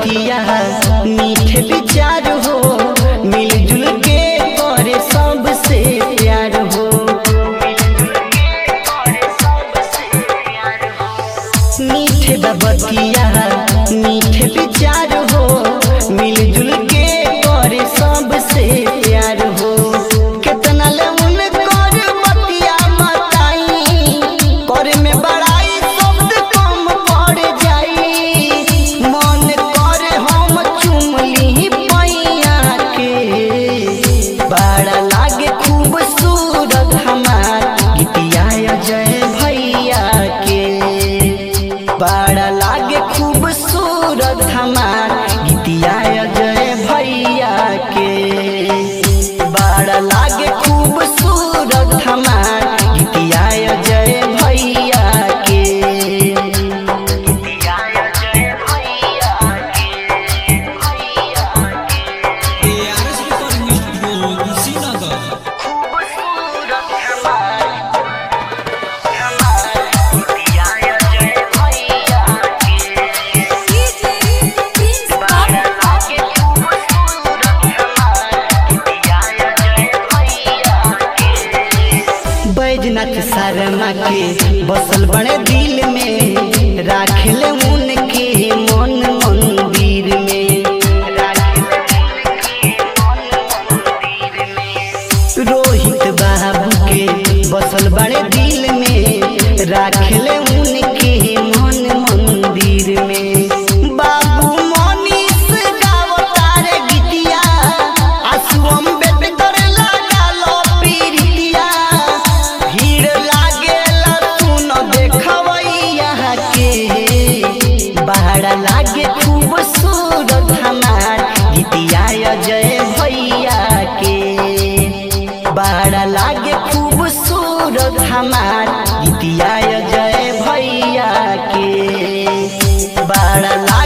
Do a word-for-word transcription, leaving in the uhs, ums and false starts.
बतिया मीठे विचार हो, मिलजुल के करे सबसे प्यार हो। मीठे बतिया मीठे विचार हो, मिलजुल के करे सबसे प्यार हो। कितना ले उन कर बतिया मताई, करे में बड़ाई शब्द कम पड़ जाई। मन करे हम चुमली पैया के, बड़ा लागे खूबसूरत हमार गीतिया जय भैया के। बड़ा लागे खूबसूरत हमार गीतिया जय भैया के। बड़ा लागे खूबसूरत हमार गीतिया जय भैया के। गीतिया जय भैया के, भैया के। A R S recording studio Kushinagar. खूबसूरत हमार हमार गीतिया जय भैया के। बड़ा लागे खूबसूरत हमार गीतिया जय भैया के। बैजनाथ शर्मा के बसल बड़े दिल में, राखले उनके मन मंदिर में। रोहित बाबू के बसल बड़े दिल में, राखले उनके मन मंदिर में। बाबू मनीष गावतार गीतिया, आसुम बेबे करे लगालो पीरितिया। भीड़ लागेला सुन देखवैया के, बड़ा लागे खूबसूरत हमार गीतिया जय भैया के। बड़ा लागे खूबसूरत हमार गीतिया जय भैया के। बड़ा